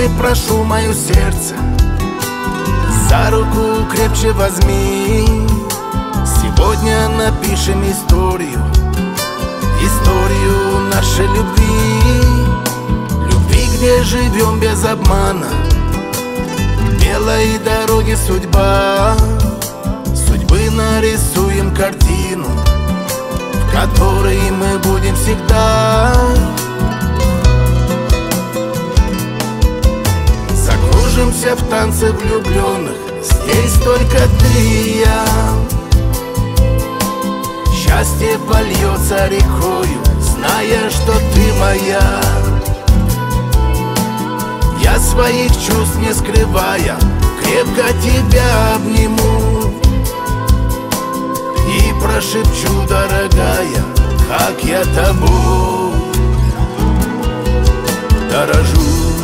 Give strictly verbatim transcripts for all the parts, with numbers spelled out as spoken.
милой, прошу мое сердце, за руку крепче возьми. Сегодня напишем историю, историю нашей любви. Любви, где живем без обмана, белой дороги судьба. Судьбы нарисуем картину, в которой мы будем всегда. Закружимся в танце влюбленных, здесь только ты и я. Счастье польется рекою, зная, что ты моя. Я своих чувств не скрывая, крепко тебя обниму и прошепчу, дорогая, как я тобой дорожу.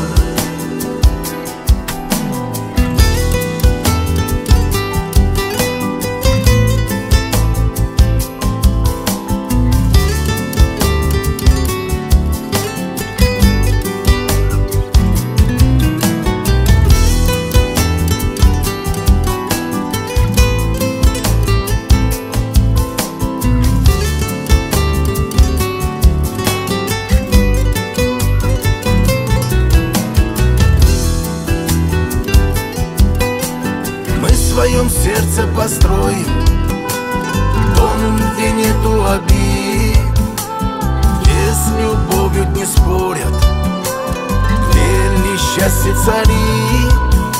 В своем сердце построим дом, где нету обид, где с любовью не спорят, где несчастье царит.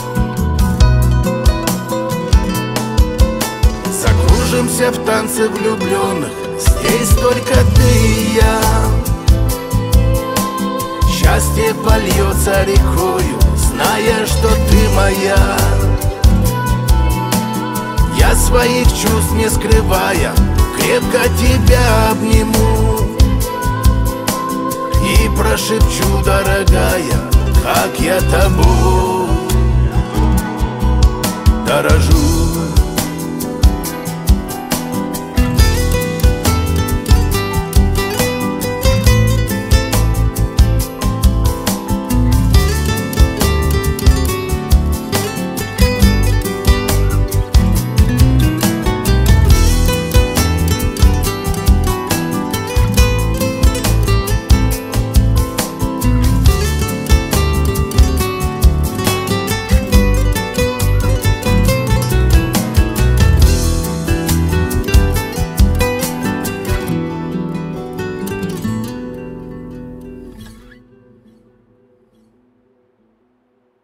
Закружимся в танце влюбленных, здесь только ты и я. Счастье польется рекою, зная, что ты моя. Я своих чувств не скрывая, крепко тебя обниму и прошепчу, дорогая, как я тобой дорожу.